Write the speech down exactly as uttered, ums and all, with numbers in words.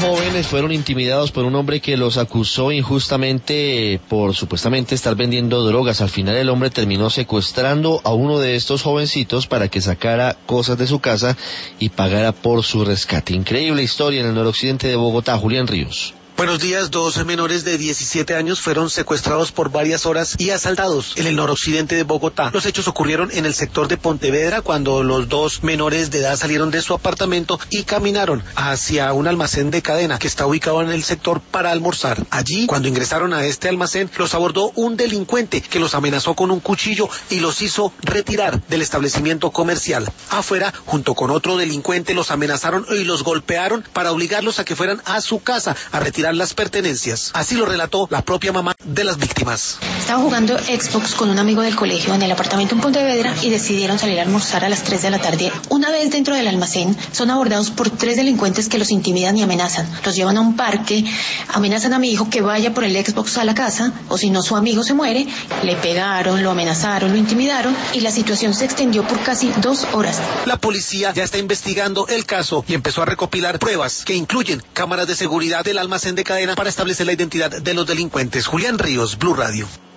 jóvenes fueron intimidados por un hombre que los acusó injustamente por supuestamente estar vendiendo drogas. Al final el hombre terminó secuestrando a uno de estos jovencitos para que sacara cosas de su casa y pagara por su rescate. Increíble historia en el noroccidente de Bogotá. Julián Ríos. Buenos días, dos menores de diecisiete años fueron secuestrados por varias horas y asaltados en el noroccidente de Bogotá. Los hechos ocurrieron en el sector de Pontevedra cuando los dos menores de edad salieron de su apartamento y caminaron hacia un almacén de cadena que está ubicado en el sector para almorzar. Allí, cuando ingresaron a este almacén, los abordó un delincuente que los amenazó con un cuchillo y los hizo retirar del establecimiento comercial. Afuera, junto con otro delincuente, los amenazaron y los golpearon para obligarlos a que fueran a su casa a retirar las pertenencias. Así lo relató la propia mamá de las víctimas. Estaba jugando Xbox con un amigo del colegio en el apartamento en Pontevedra y decidieron salir a almorzar a las tres de la tarde. Una vez dentro del almacén, son abordados por tres delincuentes que los intimidan y amenazan. Los llevan a un parque, amenazan a mi hijo que vaya por el Xbox a la casa, o si no su amigo se muere. Le pegaron, lo amenazaron, lo intimidaron y la situación se extendió por casi dos horas. La policía ya está investigando el caso y empezó a recopilar pruebas que incluyen cámaras de seguridad del almacén de cadena para establecer la identidad de los delincuentes. Julián Ríos, Blue Radio.